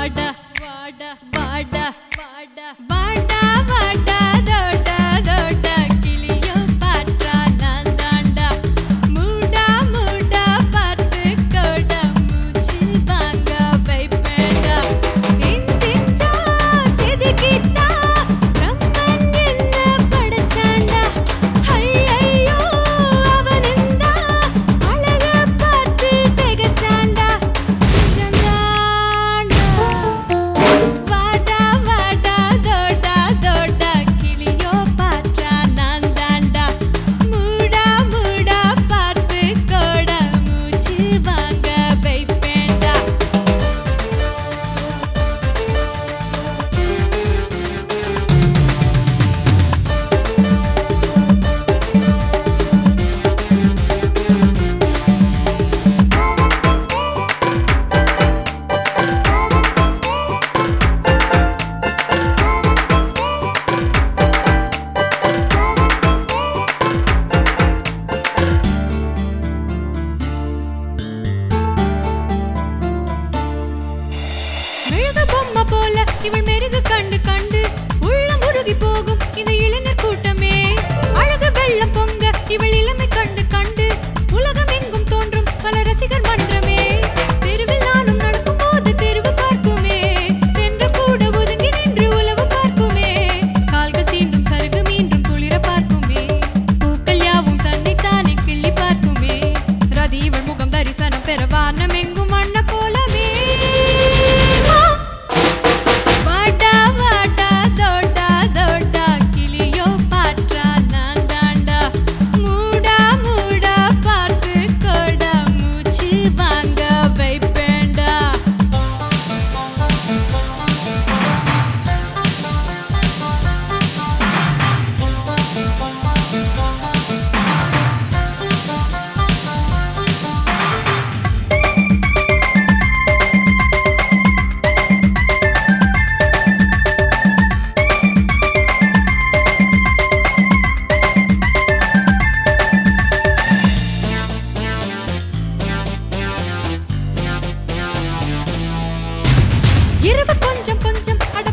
வாடா வாடா வாடா வாடா வாடா வாடா தோடா தோடா கிளியோ பாட்டா நான் தாண்டா மூடா மூடா பார்த்து கோடா மூச்சு வாங்க வைப்பேண்டா இஞ்சிஞ்சா செதுக்கிட்டா பிரம்மன் என்ன படைச்சாண்டா ஐயையோ அவனிந்தா அழக பார்த்து திகச்சாண்டா வாடா வாடா தோடா தோடா கிளியோ பாட்டா நான் தாண்டா மூடா மூடா பார்த்து கோடா மூச்சு வாங்க வைப்பேண்டா மெழுகு பொம்மை போல இவள் மெருகு கண்டு கண்டு உள்ளம் உருகி போகும் இந்த இளைஞர் கூட்டமே அழகு வெள்ளம் பொங்க இவள் இளமை கண்டு கண்டு உலகம் எங்கும் தோன்றும் பல ரசிகர் மன்றமே தெருவில் நானும் நடக்கும் போது தெருவு பார்க்குமே சென்று கூட ஒதுங்கி நின்று உலவு பார்க்குமே கால்கள் தீண்டும் சருகு மீண்டும் குளிர பார்க்குமே பூக்கள் யாவும் தன்னைத்தானே கிள்ளி பார்க்குமே ரதி இவள் முகம் தரிசனம் பெற வானம் எங்கும் வண்ண கோலமே வாடா வாடா தோடா தோடா கிளியோ பாட்டா நான் தாண்டா மூடா மூடா பார்த்து கோடா மூச்சு வாங்க வைப்பேண்டா இரவு கொஞ்சம் கொஞ்சம் அட